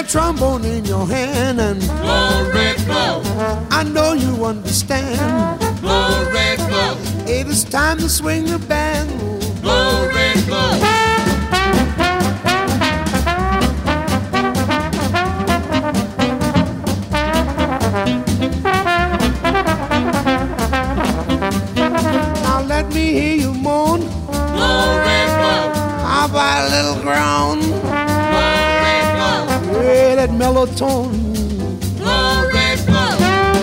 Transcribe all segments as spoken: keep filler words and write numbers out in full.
trombone in your hand and blow, red, blow. I know you understand. Blow, red, blow. It is time to swing the band. Blow, red, blow. Now let me hear you moan. Blow, red, blow. How about a little groan? Blow, red, blow. Yeah, that mellow tone. Blow, red, blow.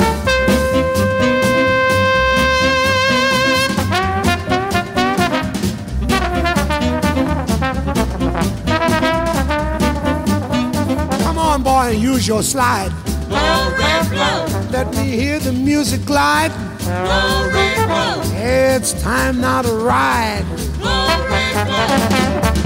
Come on, boy, and use your slide. Blow, red, blow. Let me hear the music glide. Blow, red, blow. It's time now to ride. Blow, red, blow.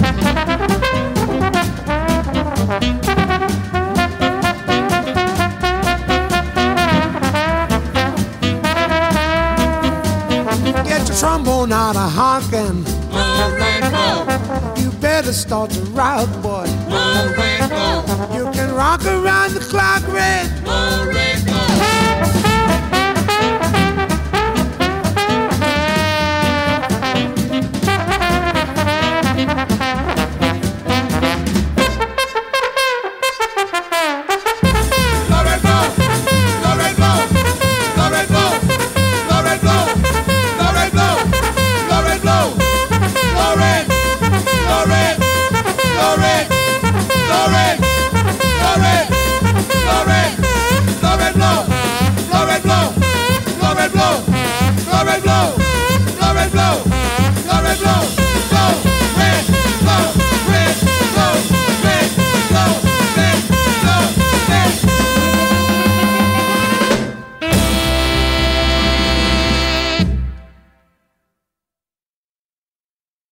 Get your trombone out of honkin'. Blow, red, blow. You better start to rock, boy. Blow, red, blow. You can rock around the clock, red. Blow, red, blow. Blow, blow, blow, blow, blow, blow, blow, blow, blow, blow.